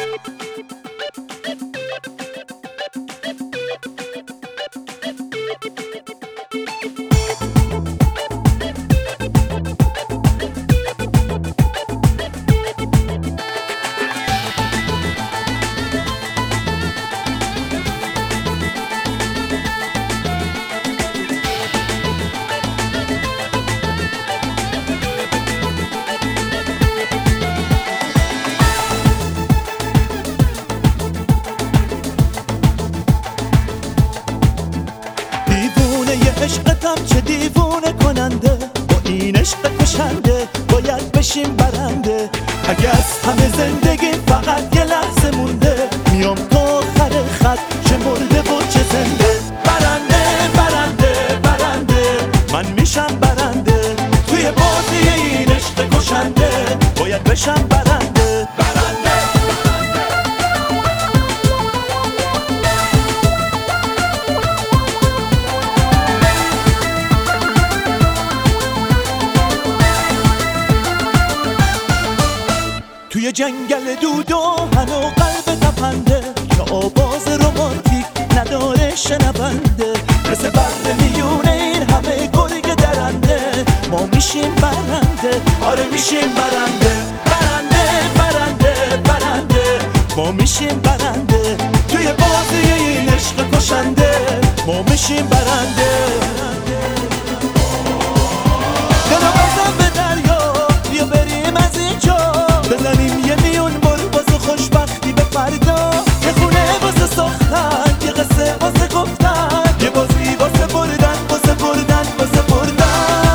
عشقتم چه دیوونه کننده، با این عشق کشنده باید بشیم برنده. اگه از همه زندگی فقط یه لحظه مونده، میام تا آخر خط چه مرده و چه زنده. برنده برنده برنده من میشم برنده، توی بازی این عشق کشنده باید بشم برنده. توی جنگل دود و هنو قلب تپنده، که آواز رومانتیک نداره شنونده. مثل بر میونه این همه گرگ درنده، ما میشیم برنده، آره میشیم برنده. برنده برنده برنده ما میشیم برنده، توی بازی این عشق کشنده ما میشیم برنده. دلو بزن به دریا بیا بریم از اینجا، بزنیم یه میون بل واسه خوشبختی به فردا. یه خونه واسه ساختن، یه قصه واسه گفتن، یه بازی واسه بردن واسه بردن واسه بردن.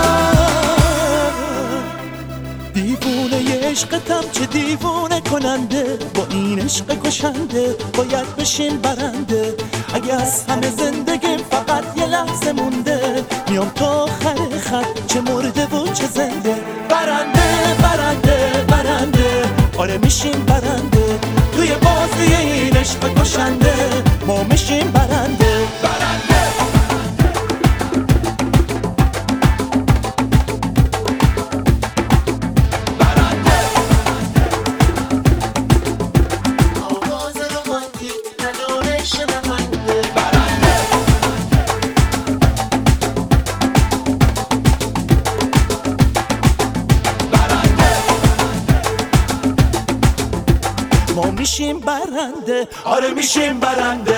دیوونه ی عشقتم چه دیوونه کننده، با این عشق کشنده باید بشیم برنده. اگه از همه زندگیم فقط یه لحظه مونده، میام تا آخر خط چه مرده و چه زنده. برنده برنده برنده آره میشیم برنده، توی بازی این عشق کشنده ما میشیم برنده. برنده برنده آواز رومانتیک نداره شنونده. برنده ما میشیم برنده، آره میشیم برنده.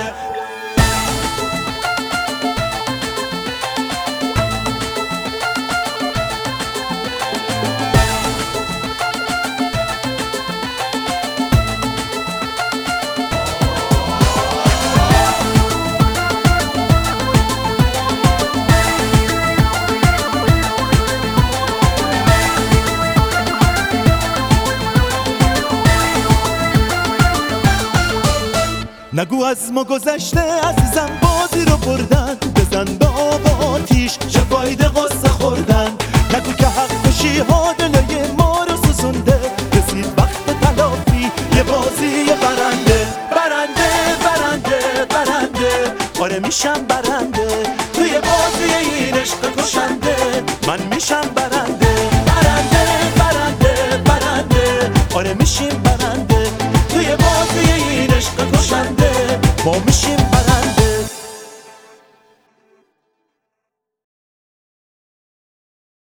نگو از ما گذشته عزیزم بازی رو بردن، بزن به آب آتیش چه فایده قصه خوردن. نگو که حق کشی ها دلای ما رو سوزونده، رسید وقت تلافی یه بازی برنده. برنده برنده برنده آره میشم برنده، توی بازی این عشق کشنده من میشم برنده. برنده برنده برنده آره میشیم برنده، توی بازی این عشق کشنده ما میشیم